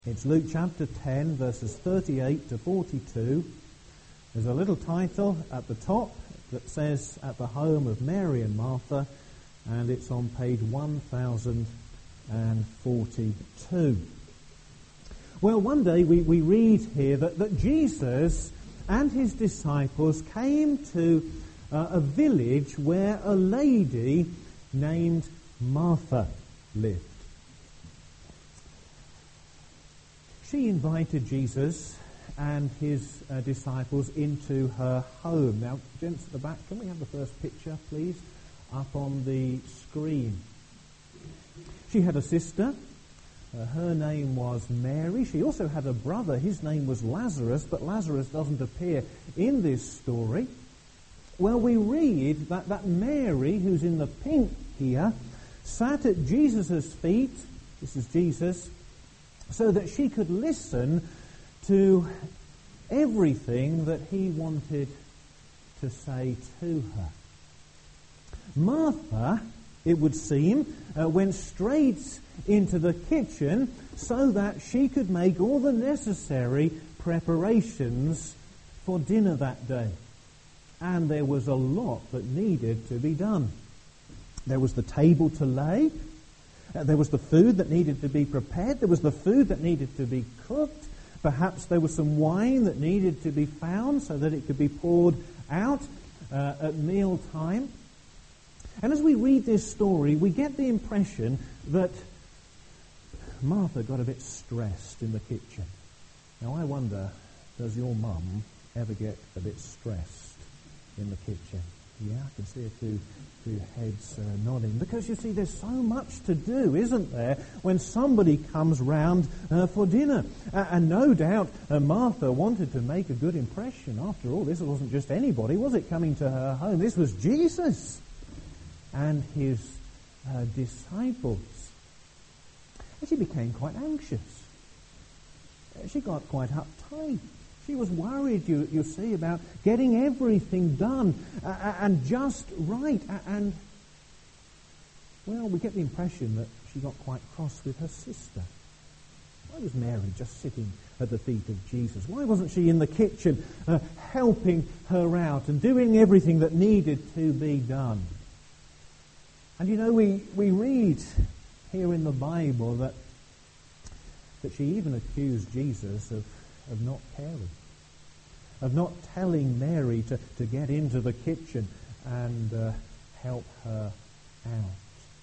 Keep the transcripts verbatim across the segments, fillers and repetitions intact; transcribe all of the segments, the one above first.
It's Luke chapter ten, verses thirty-eight to forty-two. There's a little title at the top that says, "At the Home of Mary and Martha," and it's on page one thousand forty-two. Well, one day we, we read here that, that Jesus and his disciples came to uh, a village where a lady named Martha lived. She invited Jesus and his uh, disciples into her home. Now, gents at the back, can we have the first picture, please, up on the screen? She had a sister. Uh, her name was Mary. She also had a brother. His name was Lazarus, but Lazarus doesn't appear in this story. Well, we read that, that Mary, who's in the pink here, sat at Jesus' feet. This is Jesus. So that she could listen to everything that he wanted to say to her. Martha, it would seem, uh, went straight into the kitchen so that she could make all the necessary preparations for dinner that day. And there was a lot that needed to be done. There was the table to lay. Uh, there was the food that needed to be prepared. There was the food that needed to be cooked. Perhaps there was some wine that needed to be found so that it could be poured out uh, at meal time. And as we read this story, we get the impression that Martha got a bit stressed in the kitchen. Now, I wonder, does your mum ever get a bit stressed in the kitchen? Yeah, I can see a few, few heads uh, nodding. Because, you see, there's so much to do, isn't there, when somebody comes round uh, for dinner. Uh, and no doubt uh, Martha wanted to make a good impression. After all, this wasn't just anybody, was it, coming to her home? This was Jesus and his uh, disciples. And she became quite anxious. Uh, she got quite uptight. She was worried, you, you see, about getting everything done uh, and just right. And, well, we get the impression that she got quite cross with her sister. Why was Mary just sitting at the feet of Jesus? Why wasn't she in the kitchen uh, helping her out and doing everything that needed to be done? And, you know, we, we read here in the Bible that, that she even accused Jesus of of not caring, of not telling Mary to, to get into the kitchen and uh, help her out.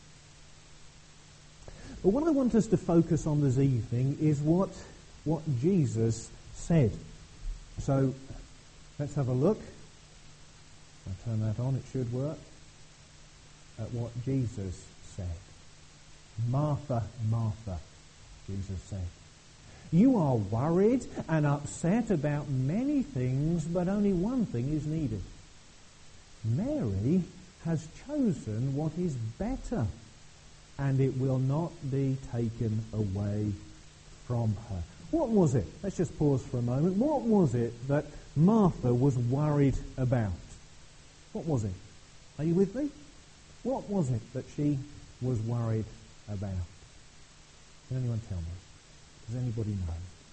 But what I want us to focus on this evening is what, what Jesus said. So let's have a look. I'll turn that on, it should work. At what Jesus said. Martha, Martha, Jesus said. You are worried and upset about many things, but only one thing is needed. Mary has chosen what is better, and it will not be taken away from her. What was it? Let's just pause for a moment. What was it that Martha was worried about? What was it? Are you with me? What was it that she was worried about? Can anyone tell me? Does anybody know?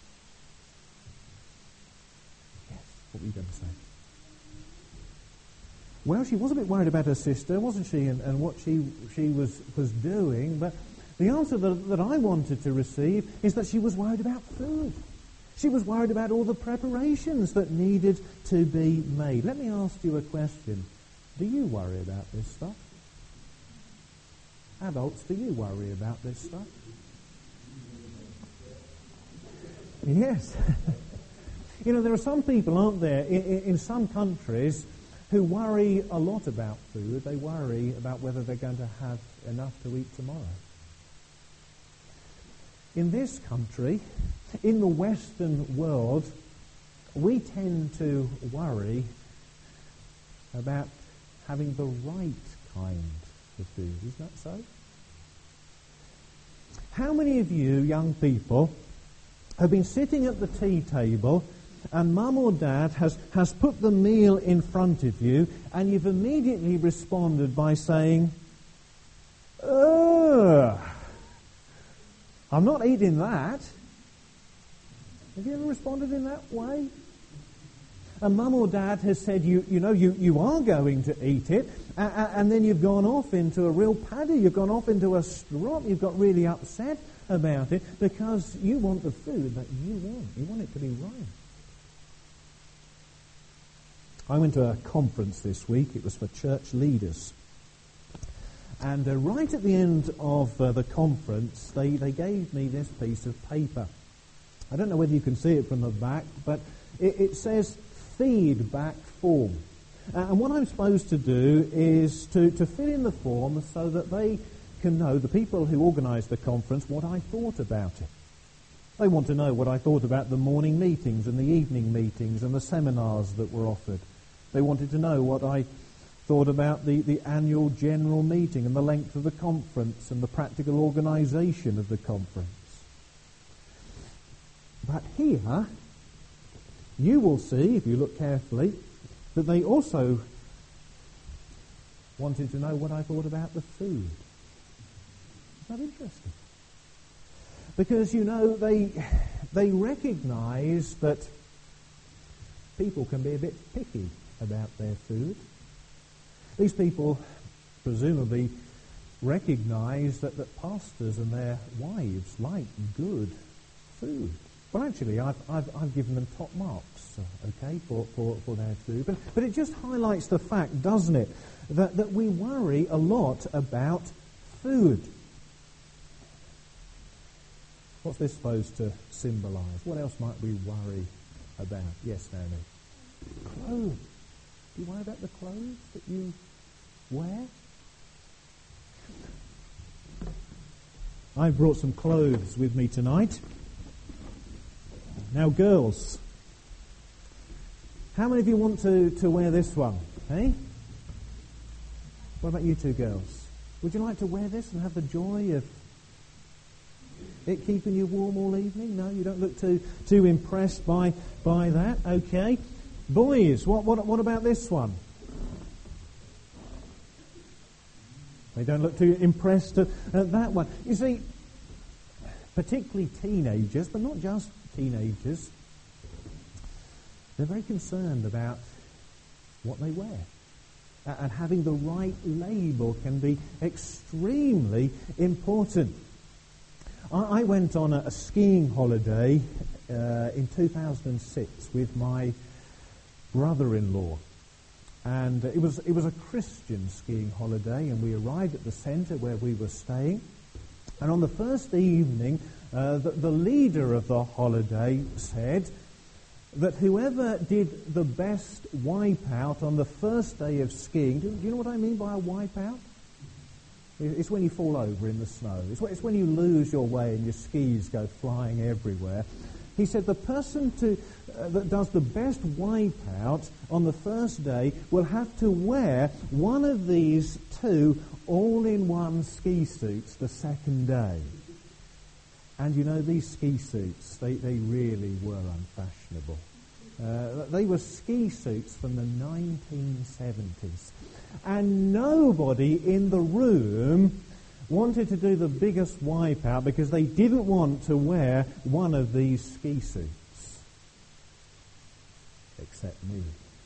Yes, what were you going to say? Well, she was a bit worried about her sister, wasn't she, and, and what she she was, was doing, but the answer that, that I wanted to receive is that she was worried about food. She was worried about all the preparations that needed to be made. Let me ask you a question. Do you worry about this stuff? Adults, do you worry about this stuff? Yes. You know, there are some people, aren't there, in, in some countries who worry a lot about food. They worry about whether they're going to have enough to eat tomorrow. In this country, in the Western world, we tend to worry about having the right kind of food. Isn't that so? How many of you young people have been sitting at the tea table and mum or dad has, has put the meal in front of you and you've immediately responded by saying, ugh, I'm not eating that. Have you ever responded in that way? A mum or dad has said, you, you know, you, you are going to eat it, uh, and then you've gone off into a real paddy, you've gone off into a strop, you've got really upset about it because you want the food that you want. You want it to be right. I went to a conference this week. It was for church leaders. And uh, right at the end of uh, the conference, they, they gave me this piece of paper. I don't know whether you can see it from the back, but it, it says feedback form. Uh, and what I'm supposed to do is to, to fill in the form so that they can know, the people who organised the conference, what I thought about it. They want to know what I thought about the morning meetings and the evening meetings and the seminars that were offered. They wanted to know what I thought about the, the annual general meeting and the length of the conference and the practical organisation of the conference. But here, you will see, if you look carefully, that they also wanted to know what I thought about the food. Isn't that interesting? Because, you know, they they recognise that people can be a bit picky about their food. These people presumably recognise that, that pastors and their wives like good food. Well, actually, I've, I've, I've given them top marks, uh, okay, for, for, for their food. But, but it just highlights the fact, doesn't it, that, that we worry a lot about food. What's this supposed to symbolise? What else might we worry about? Yes, Naomi. Clothes. Do you worry about the clothes that you wear? I've brought some clothes with me tonight. Now, girls, how many of you want to, to wear this one? Eh? What about you two girls? Would you like to wear this and have the joy of it keeping you warm all evening? No, you don't look too too impressed by by that. Okay. Boys, what what what about this one? They don't look too impressed at, at that one. You see, particularly teenagers, but not just teenagers, they're very concerned about what they wear. Uh, and having the right label can be extremely important. I, I went on a, a skiing holiday uh, in two thousand six with my brother-in-law. And uh, it was it was a Christian skiing holiday, and we arrived at the centre where we were staying. And on the first evening, uh, the, the leader of the holiday said that whoever did the best wipeout on the first day of skiing, do, do you know what I mean by a wipeout? It's when you fall over in the snow. It's when, it's when you lose your way and your skis go flying everywhere. He said the person to, uh, that does the best wipeout on the first day will have to wear one of these two all-in-one ski suits the second day. And you know, these ski suits, they, they really were unfashionable. Uh, they were ski suits from the nineteen seventies. And nobody in the room wanted to do the biggest wipeout because they didn't want to wear one of these ski suits. Except me.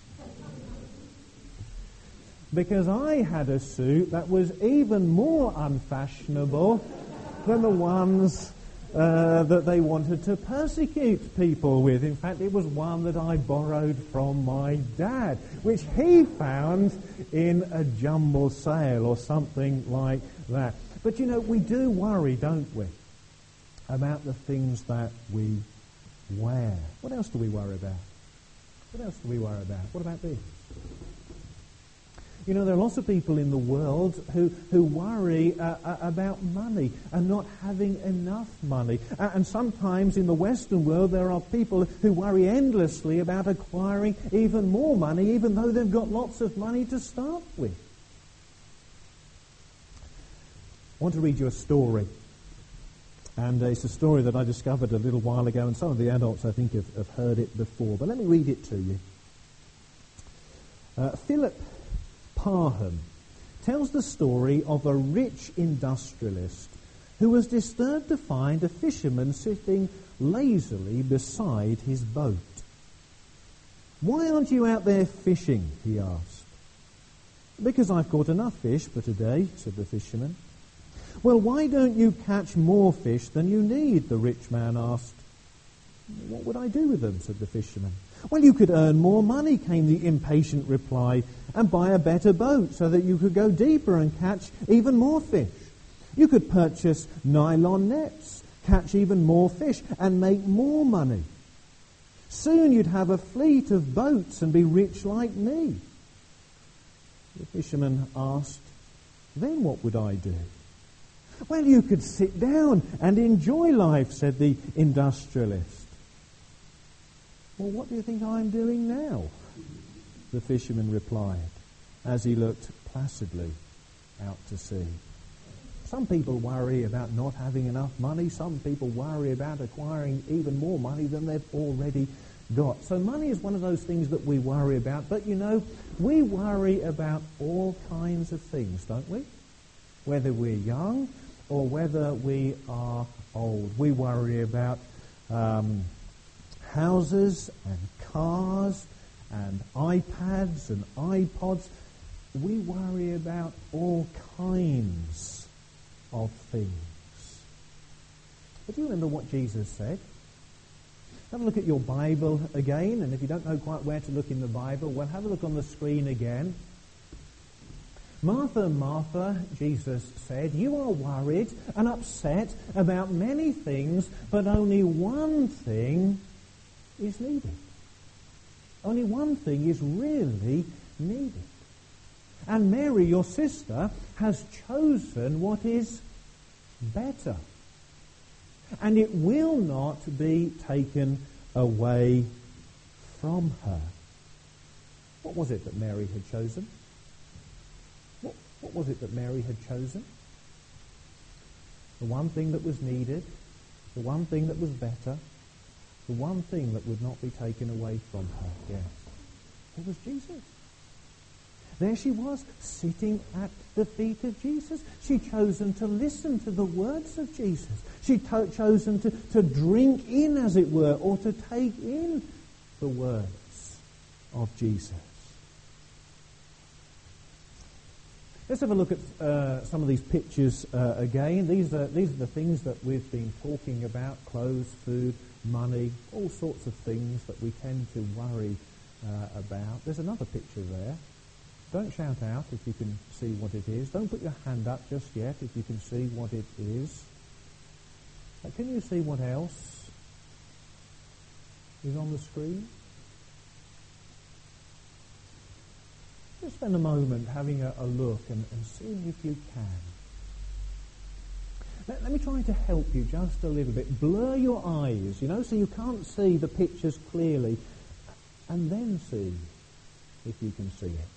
Because I had a suit that was even more unfashionable than the ones uh, that they wanted to persecute people with. In fact, it was one that I borrowed from my dad, which he found in a jumble sale or something like that. But you know, we do worry, don't we, about the things that we wear. What else do we worry about? What else do we worry about? What about this? You know, there are lots of people in the world who, who worry uh, uh, about money and not having enough money. Uh, and sometimes in the Western world there are people who worry endlessly about acquiring even more money, even though they've got lots of money to start with. I want to read you a story. And uh, it's a story that I discovered a little while ago, and some of the adults, I think, have, have heard it before. But let me read it to you. Uh, Philip Parham tells the story of a rich industrialist who was disturbed to find a fisherman sitting lazily beside his boat. "Why aren't you out there fishing?" he asked. "Because I've caught enough fish for today," said the fisherman. "Well, why don't you catch more fish than you need?" the rich man asked. "What would I do with them?" said the fisherman. "Well, you could earn more money," came the impatient reply, "and buy a better boat so that you could go deeper and catch even more fish. You could purchase nylon nets, catch even more fish, and make more money. Soon you'd have a fleet of boats and be rich like me." The fisherman asked, "Then what would I do?" "Well, you could sit down and enjoy life," said the industrialist. "Well, what do you think I'm doing now?" the fisherman replied, as he looked placidly out to sea. Some people worry about not having enough money. Some people worry about acquiring even more money than they've already got. So money is one of those things that we worry about. But, you know, we worry about all kinds of things, don't we? Whether we're young or whether we are old. We worry about um, houses and cars and iPads and iPods. We worry about all kinds of things. But do you remember what Jesus said? Have a look at your Bible again, and if you don't know quite where to look in the Bible, well, have a look on the screen again. "Martha, Martha," Jesus said, "you are worried and upset about many things, but only one thing is needed." Only one thing is really needed. "And Mary, your sister, has chosen what is better, and it will not be taken away from her." What was it that Mary had chosen? What, what was it that Mary had chosen? The one thing that was needed, the one thing that was better, the one thing that would not be taken away from her. Yes, it was Jesus. There she was, sitting at the feet of Jesus. She'd chosen to listen to the words of Jesus. She'd to- chosen to, to drink in, as it were, or to take in the words of Jesus. Let's have a look at uh, some of these pictures uh, again. These are, these are the things that we've been talking about: clothes, food, money, all sorts of things that we tend to worry uh, about. There's another picture there. Don't shout out if you can see what it is. Don't put your hand up just yet if you can see what it is. But can you see what else is on the screen? Just spend a moment having a, a look and, and seeing if you can. Let, let me try to help you just a little bit. Blur your eyes, you know, so you can't see the pictures clearly, and then see if you can see it.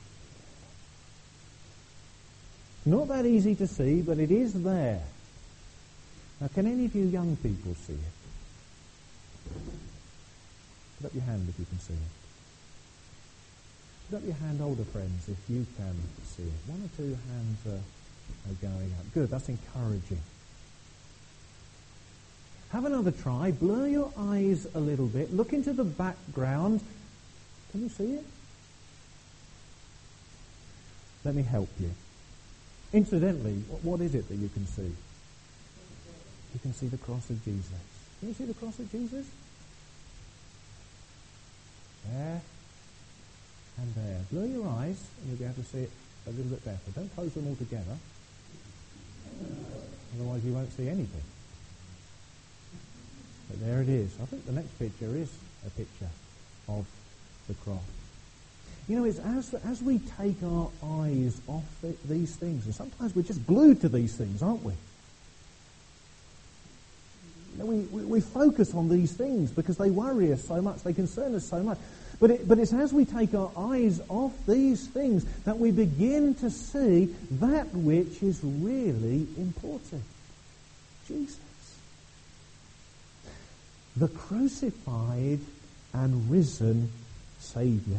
Not that easy to see, but it is there. Now, can any of you young people see it? Put up your hand if you can see it. Put up your hand, older friends, if you can see it. One or two hands are, are going up. Good, that's encouraging. Have another try. Blur your eyes a little bit. Look into the background. Can you see it? Let me help you. Incidentally, what, what is it that you can see? You can see the cross of Jesus. Can you see the cross of Jesus? There and there. Blur your eyes and you'll be able to see it a little bit better. Don't close them all together. Otherwise you won't see anything. But there it is. I think the next picture is a picture of the cross. You know, it's as as we take our eyes off the, these things, and sometimes we're just glued to these things, aren't we? You know, we, we, we focus on these things because they worry us so much, they concern us so much. But it, but it's as we take our eyes off these things that we begin to see that which is really important. Jesus. The crucified and risen Saviour.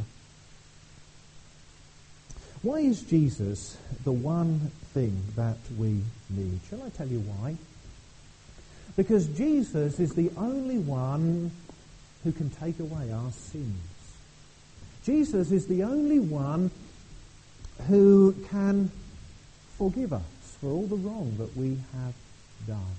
Why is Jesus the one thing that we need? Shall I tell you why? Because Jesus is the only one who can take away our sins. Jesus is the only one who can forgive us for all the wrong that we have done.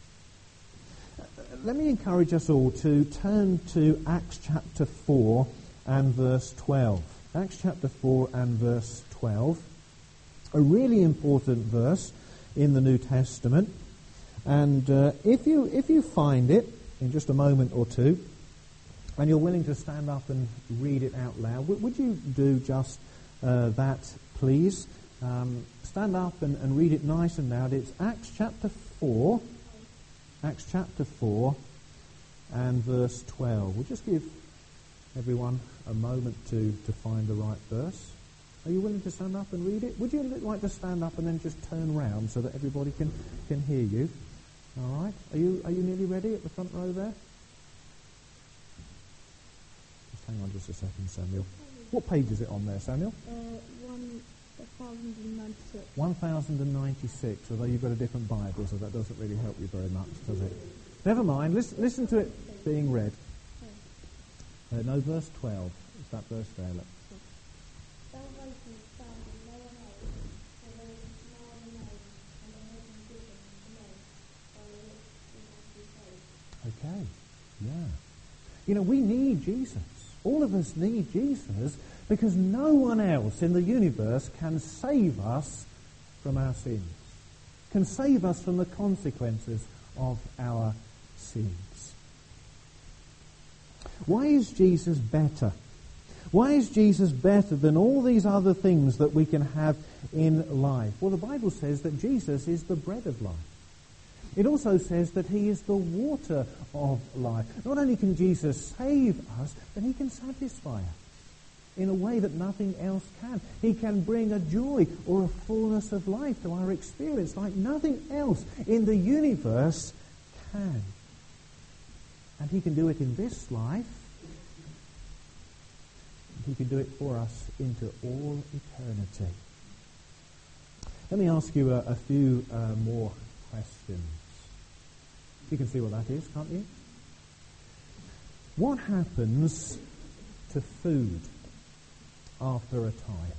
Let me encourage us all to turn to Acts chapter four and verse twelve. Acts chapter four and verse twelve. A really important verse in the New Testament. And uh, if you if you find it in just a moment or two, and you're willing to stand up and read it out loud, w- would you do just uh, that, please? Um, stand up and, and read it nice and loud. It's Acts chapter four, Acts chapter four, and verse twelve. We'll just give everyone a moment to, to find the right verse. Are you willing to stand up and read it? Would you like to stand up and then just turn round so that everybody can, can hear you? All right. Are you are you nearly ready at the front row there? Just hang on just a second, Samuel. What page is it on there, Samuel? Uh, one thousand ninety-six. one thousand ninety-six, although you've got a different Bible, so that doesn't really help you very much, does it? Never mind. Listen, listen to it being read. Uh, no, verse twelve. It's that verse there, look. Okay, yeah. You know, we need Jesus. All of us need Jesus because no one else in the universe can save us from our sins, can save us from the consequences of our sins. Why is Jesus better? Why is Jesus better than all these other things that we can have in life? Well, the Bible says that Jesus is the bread of life. It also says that he is the water of life. Not only can Jesus save us, but he can satisfy us in a way that nothing else can. He can bring a joy or a fullness of life to our experience like nothing else in the universe can. And he can do it in this life. He can do it for us into all eternity. Let me ask you a, a few uh, more questions. You can see what that is, can't you? What happens to food after a time?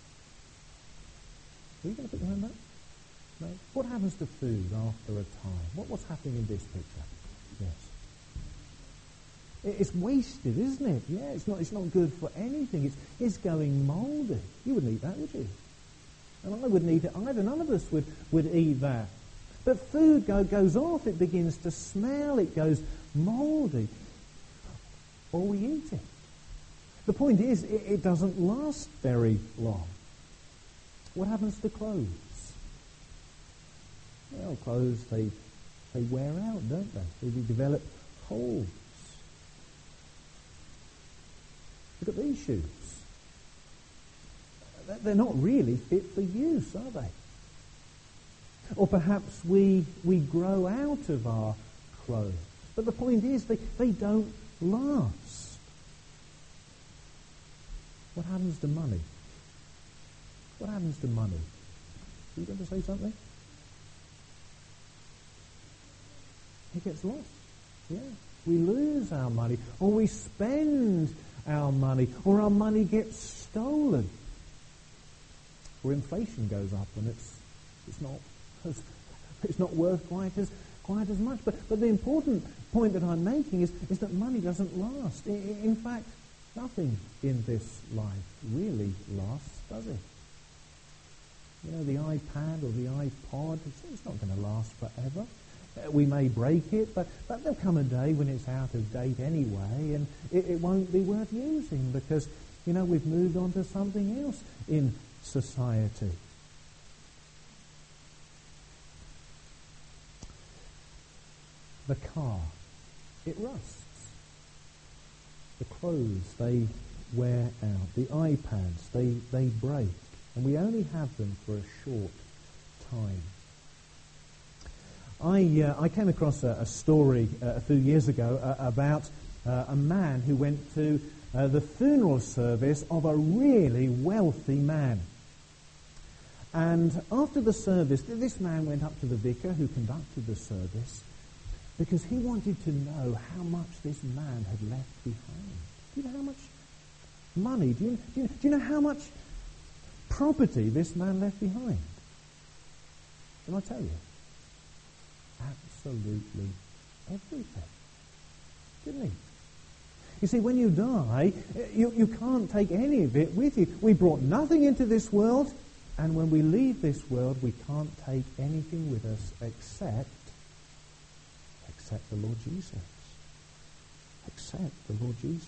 Are you going to put your hand up? No? What happens to food after a time? What, what's happening in this picture? Yes. It, it's wasted, isn't it? Yeah, it's not, it's not good for anything. It's, it's going mouldy. You wouldn't eat that, would you? And I wouldn't eat it either. None of us would, would eat that. But food go, goes off, it begins to smell, it goes mouldy, or we eat it. The point is, it, it doesn't last very long. What happens to clothes? Well, clothes, they, they wear out, don't they? They develop holes. Look at these shoes. They're not really fit for use, are they? Or perhaps we we grow out of our clothes. But the point is, they, they don't last. What happens to money? What happens to money? Are you going to say something? It gets lost. Yeah. We lose our money, or we spend our money, or our money gets stolen. Or inflation goes up and it's it's not it's not worth quite as quite as much. But but the important point that I'm making is, is that money doesn't last. In, in fact, nothing in this life really lasts, does it? You know, the iPad or the iPod, it's, it's not going to last forever. Uh, we may break it, but, but there'll come a day when it's out of date anyway, and it, it won't be worth using because, you know, we've moved on to something else in society. The car, it rusts. The clothes, they wear out. The iPads, they, they break. And we only have them for a short time. I uh, I came across a, a story uh, a few years ago uh, about uh, a man who went to uh, the funeral service of a really wealthy man. And after the service, this man went up to the vicar who conducted the service, because he wanted to know how much this man had left behind. Do you know how much money? Do you, do you, do you know how much property this man left behind? Can I tell you? Absolutely everything. Didn't he? You see, when you die, you, you can't take any of it with you. We brought nothing into this world, and when we leave this world, we can't take anything with us except, except the Lord Jesus. Except the Lord Jesus.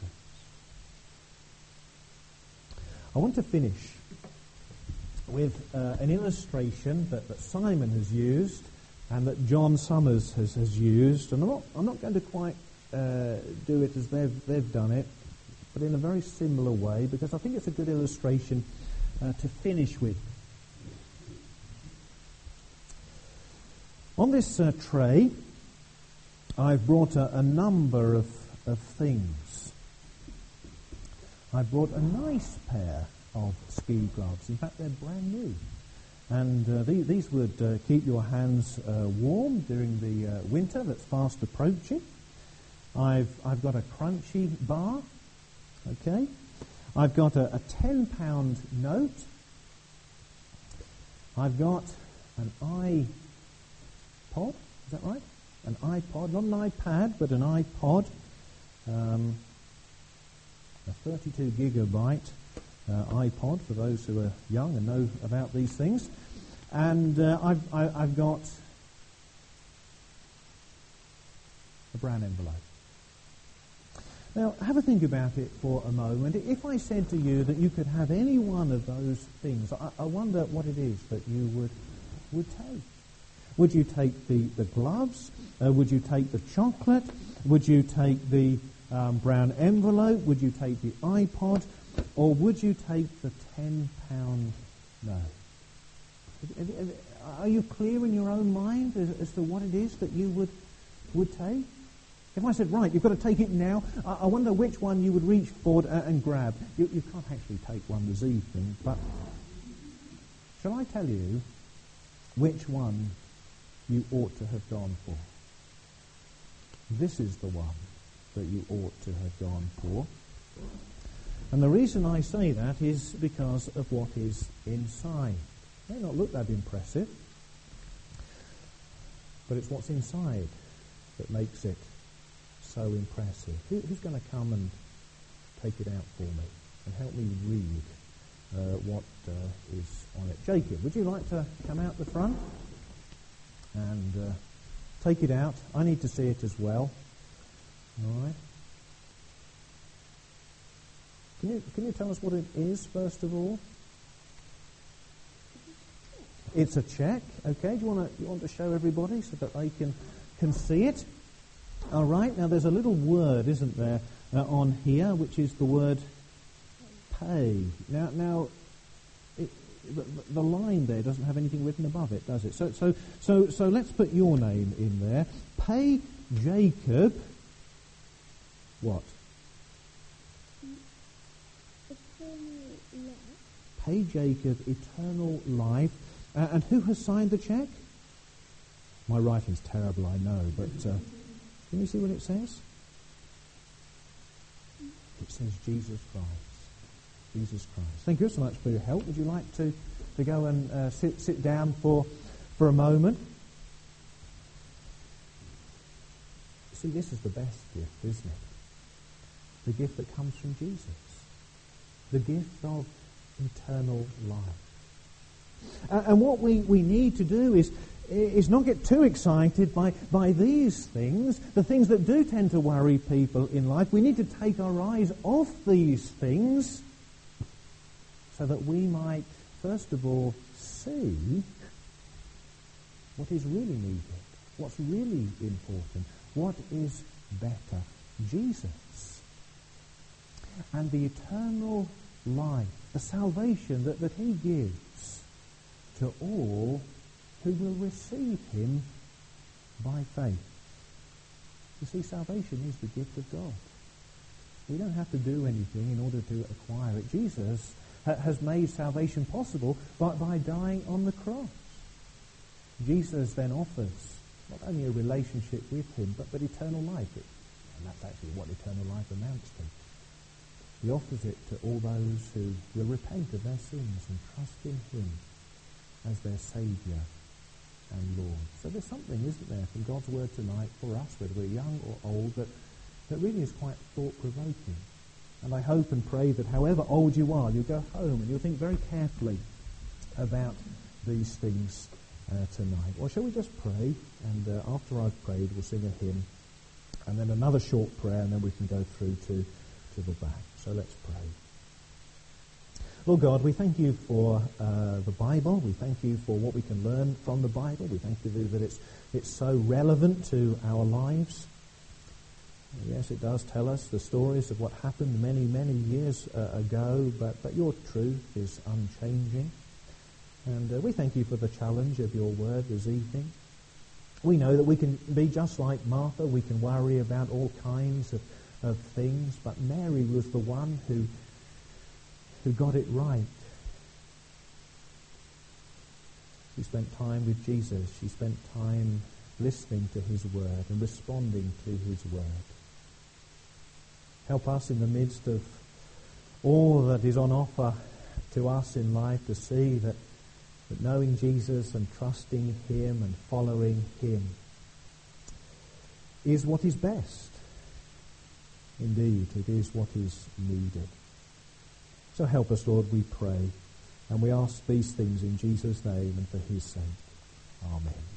I want to finish with uh, an illustration that, that Simon has used and that John Summers has, has used. And I'm not, I'm not going to quite uh, do it as they've, they've done it, but in a very similar way, because I think it's a good illustration uh, to finish with. On this uh, tray, I've brought a, a number of, of things. I brought a nice pair of ski gloves. In fact, they're brand new. And uh, the, these would uh, keep your hands uh, warm during the uh, winter that's fast approaching. I've, I've got a crunchy bar. Okay. I've got a, a ten pound note. I've got an iPod. Is that right? An iPod. Not an iPad, but an iPod. Um, a thirty-two gigabyte uh, iPod for those who are young and know about these things. And uh, I've, I, I've got a brown envelope. Now, have a think about it for a moment. If I said to you that you could have any one of those things, I, I wonder what it is that you would would take. Would you take the, the gloves? Uh, would you take the chocolate? Would you take the um, brown envelope? Would you take the iPod? Or would you take the ten pound note? Are you clear in your own mind as, as to what it is that you would would take? If I said, right, you've got to take it now, I, I wonder which one you would reach forward and, and grab. You, you can't actually take one this evening, but shall I tell you which one you ought to have gone for? This is the one that you ought to have gone for. And the reason I say that is because of what is inside. It may not look that impressive, but it's what's inside that makes it so impressive. Who, who's going to come and take it out for me and help me read uh, what uh, is on it? Jacob, would you like to come out the front and uh, take it out? I need to see it as well. All right. Can you, can you tell us what it is, first of all? It's a check, okay? Do you want to you want to show everybody so that they can, can see it? All right, now there's a little word, isn't there, uh, on here, which is the word pay. Now, now it, the, the line there doesn't have anything written above it, does it? So, so, so, so let's put your name in there. Pay Jacob what? Pay Jacob eternal life. Uh, and who has signed the check? My writing's terrible, I know, but uh, can you see what it says? It says Jesus Christ. Jesus Christ. Thank you so much for your help. Would you like to, to go and uh, sit sit down for for a moment? See, this is the best gift, isn't it? The gift that comes from Jesus. The gift of eternal life. Uh, and what we, we need to do is is not get too excited by, by these things, the things that do tend to worry people in life. We need to take our eyes off these things so that we might, first of all, see what is really needed, what's really important, what is better. Jesus. And the eternal life, the salvation that, that he gives to all who will receive him by faith. You see, salvation is the gift of God. We don't have to do anything in order to acquire it. Jesus ha- has made salvation possible by, by dying on the cross. Jesus then offers not only a relationship with him, but, but eternal life. It, and that's actually what eternal life amounts to. He offers it to all those who will repent of their sins and trust in him as their Saviour and Lord. So there's something, isn't there, from God's word tonight for us, whether we're young or old, that, that really is quite thought-provoking. And I hope and pray that however old you are, you'll go home and you'll think very carefully about these things uh, tonight. Or shall we just pray, and uh, after I've prayed, we'll sing a hymn, and then another short prayer, and then we can go through to, to the back. So let's pray. Lord God, we thank you for uh, the Bible. We thank you for what we can learn from the Bible. We thank you that it's, it's so relevant to our lives. Yes, it does tell us the stories of what happened many, many years uh, ago, but, but your truth is unchanging. And uh, we thank you for the challenge of your word this evening. We know that we can be just like Martha. We can worry about all kinds of, of things, but Mary was the one who who got it right. She spent time with Jesus. She spent time listening to his word and responding to his word. Help us in the midst of all that is on offer to us in life to see that, that knowing Jesus and trusting him and following him is what is best. Indeed, it is what is needed. So help us, Lord, we pray, and we ask these things in Jesus' name and for his sake. Amen.